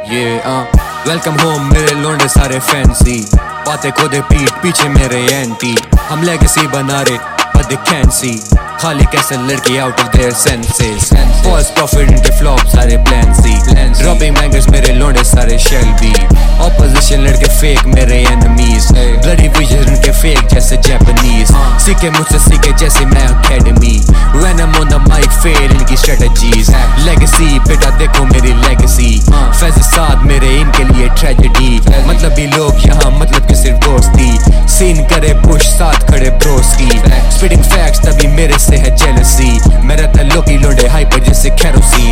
Welcome home मेरे लोंडे सारे फैंसी, बातें खोदे पीठ पीछे मेरे एंटी। हम लेगेसी बना रहे but they can't see, खाली कैसे लड़की out of there senses. False profit इनके फ्लॉप सारे प्लान सी, ड्रॉपिंग बैंगर्स मेरे लोंडे सारे शेल्बी। ऑपोजिशन लड़के फेक मेरे एनिमीज, ब्लडी विजन इनके फेक जैसे जापानीज। सीखे मुझसे सीखे जैसे मैं academy, when I am on the mic fail इनकी स्ट्रेटजीज। लेगेसी बेटा देखो मेरी लेगेसी, फैज़ साथ मेरे इनके लिए ट्रेजेडी। मतलब भी लोग यहाँ मतलब कि सिर्फ दोस्ती, सीन करे पुश साथ खड़े ब्रोस की। स्पीडिंग फैक्ट्स तभी मेरे से है जेलसी, मेरा तल्लो की लोंडे हाइपर जैसे केरोसिन।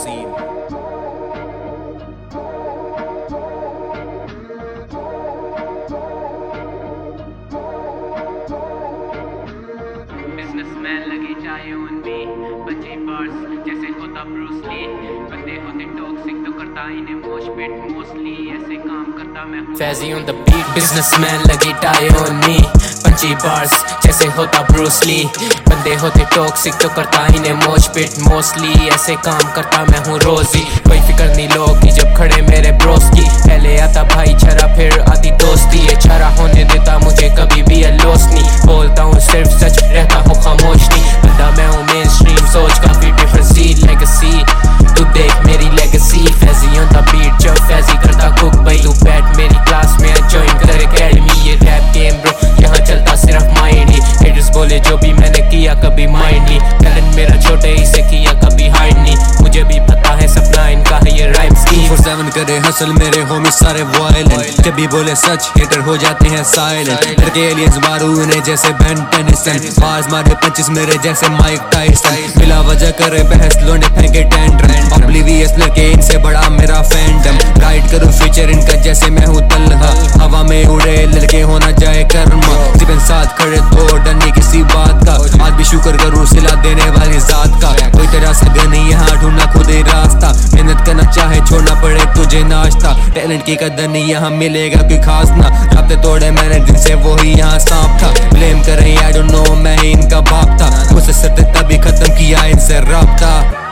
बिजनेसमैन लगी चाहे उनमें बचे बार्स जैसे होता ब्रूस ली। बंदे होते टॉक्सिक तो करता इन्हें मोश पिट मोस्टली, ऐसे काम करता मैं हूं Faizy on the beat. Businessman लगी tie on me, punchy bars जैसे होता ब्रूस ली। बंदे होते टॉक्सिक तो करता इन्हें मोश पिट मोस्टली, ऐसे काम करता मैं हूँ रोजी। कोई फिक्र नहीं लोग की जब खड़े मेरे ब्रोस की, पहले आता भाईचारा फिर आती दोस्ती। ये चारा होने देता मुझे कभी भी लॉस नहीं, बोलता हूँ सिर्फ सच रहता हूँ खामोश नहीं। बंदा मैं हूँ मेन स्ट्रीम सोच काफी डिफरेंट सी। लेगेसी तू देख मेरी legacy, Faizy on the beat जब फैजी करता कुक भाई। तू बैठ मेरी क्लास में ज्वाइन कर एकेडमी, ये रैप गेम ब्रो यहाँ चलता सिर्फ माइंड ही। हेटर्स बोले जो भी मैंने किया कभी माइंड नहीं, टैलेंट मेरा छोटे ही से किया कभी हाइड नहीं। मुझे भी पता है सपना इनका है ये राइम स्कीम। 24/7 करे हसल मेरे होमी सारे वायलेंट, जब भी बोले सच हेटर हो जाते हैं साइलेंट। लड़के एलियंस मारू उन्हें जैसे बेन टेनिसन, बार्स मारे पंचेस मेरे जैसे माइक टाइसन। बिला वजह करे बहस लोंडे फेंके टेंट्रम, ऑब्लिवियस लड़के इनसे बड़ा मेरा फैंटम। गाइड करूं फ्यूचर इनका जैसे मैं हूँ तल्हा, हवा में उड़े लड़के होना जाए कर्मा। जीवन साथ खड़े तो डर नहीं किसी बात का, आज भी शुक्र करूं सिला देने वाली जात का। कोई तेरा सगा नहीं यहाँ ढूंढना खुद ही रास्ता, मेहनत करना चाहे छोड़ना पड़े तुझे नाश्ता। टैलेंट की कदर नहीं यहाँ मिलेगा कोई खास ना, राब्ते तोड़े मैंने जिनसे वो ही यहाँ सांप था। ब्लेम करें आई डोंट नो मैं ही इनका बाप था, मुझसे सत्य तभी खत्म किया इनसे राब्ता।